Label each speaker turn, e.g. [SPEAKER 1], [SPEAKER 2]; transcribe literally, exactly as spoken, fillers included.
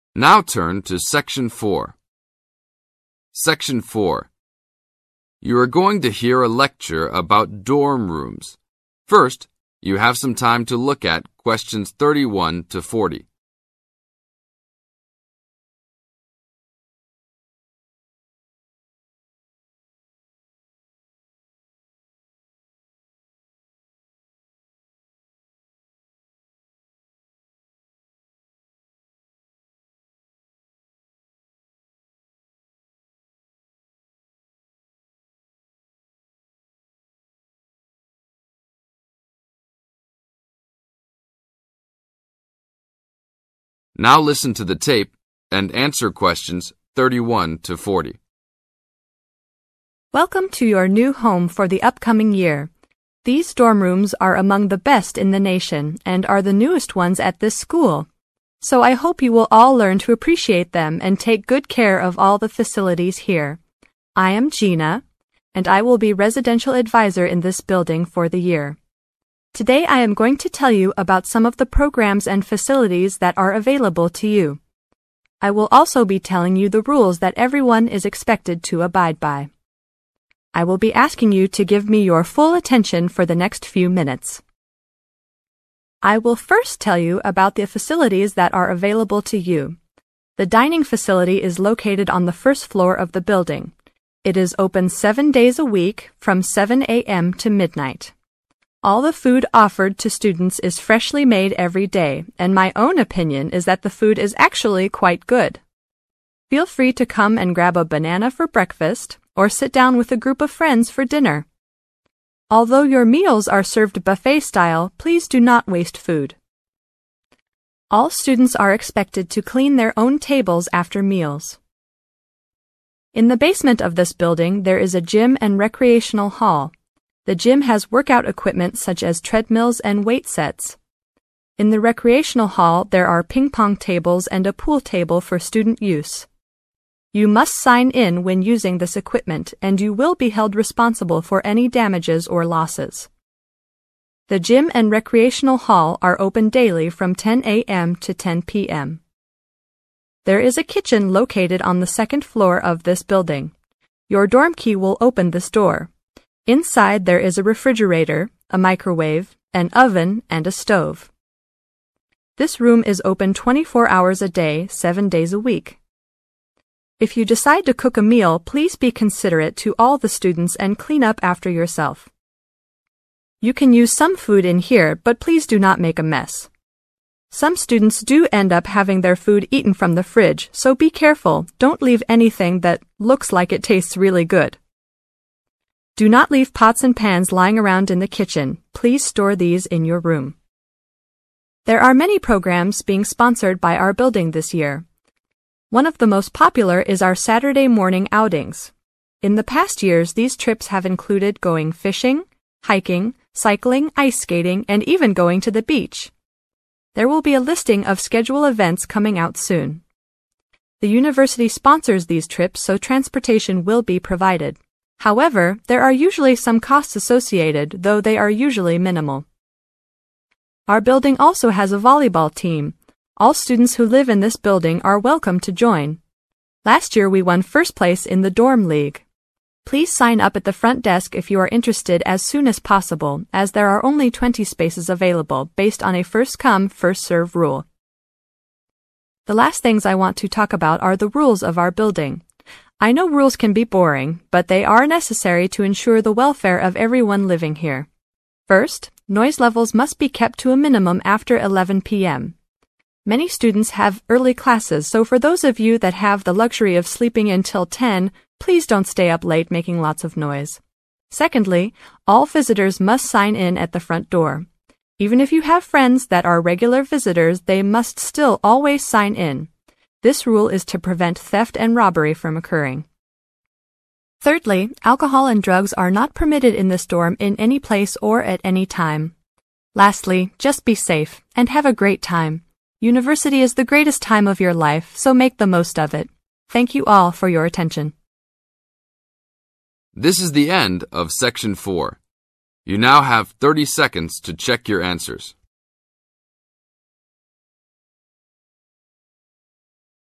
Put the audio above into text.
[SPEAKER 1] Now turn to Section four. Section four. You are going to hear a lecture about dorm rooms. First, you have some time to look at questions thirty-one to forty. Now listen to the tape and answer questions thirty-one to forty.
[SPEAKER 2] Welcome to your new home for the upcoming year. These dorm rooms are among the best in the nation and are the newest ones at this school. So I hope you will all learn to appreciate them and take good care of all the facilities here. I am Gina, and I will be residential advisor in this building for the year. Today I am going to tell you about some of the programs and facilities that are available to you. I will also be telling you the rules that everyone is expected to abide by. I will be asking you to give me your full attention for the next few minutes. I will first tell you about the facilities that are available to you. The dining facility is located on the first floor of the building. It is open seven days a week from seven a m to midnight. All the food offered to students is freshly made every day, and my own opinion is that the food is actually quite good. Feel free to come and grab a banana for breakfast or sit down with a group of friends for dinner. Although your meals are served buffet style, please do not waste food. All students are expected to clean their own tables after meals. In the basement of this building, there is a gym and recreational hall. The gym has workout equipment such as treadmills and weight sets. In the recreational hall, there are ping pong tables and a pool table for student use. You must sign in when using this equipment, and you will be held responsible for any damages or losses. The gym and recreational hall are open daily from ten a m to ten p m There is a kitchen located on the second floor of this building. Your dorm key will open this door. Inside there is a refrigerator, a microwave, an oven, and a stove. This room is open twenty-four hours a day, seven days a week. If you decide to cook a meal, please be considerate to all the students and clean up after yourself. You can use some food in here, but please do not make a mess. Some students do end up having their food eaten from the fridge, so be careful. Don't leave anything that looks like it tastes really good. Do not leave pots and pans lying around in the kitchen. Please store these in your room. There are many programs being sponsored by our building this year. One of the most popular is our Saturday morning outings. In the past years, these trips have included going fishing, hiking, cycling, ice skating, and even going to the beach. There will be a listing of scheduled events coming out soon. The university sponsors these trips, so transportation will be provided. However, there are usually some costs associated, though they are usually minimal. Our building also has a volleyball team. All students who live in this building are welcome to join. Last year we won first place in the dorm league. Please sign up at the front desk if you are interested as soon as possible, as there are only twenty spaces available based on a first-come, first-served rule. The last things I want to talk about are the rules of our building. I know rules can be boring, but they are necessary to ensure the welfare of everyone living here. First, noise levels must be kept to a minimum after eleven p m Many students have early classes, so for those of you that have the luxury of sleeping until ten, please don't stay up late making lots of noise. Secondly, all visitors must sign in at the front door. Even if you have friends that are regular visitors, they must still always sign in. This rule is to prevent theft and robbery from occurring. Thirdly, alcohol and drugs are not permitted in this dorm in any place or at any time. Lastly, just be safe and have a great time. University is the greatest time of your life, so make the most of it. Thank you all for your attention.
[SPEAKER 1] This is the end of Section four. You now have thirty seconds to check your answers.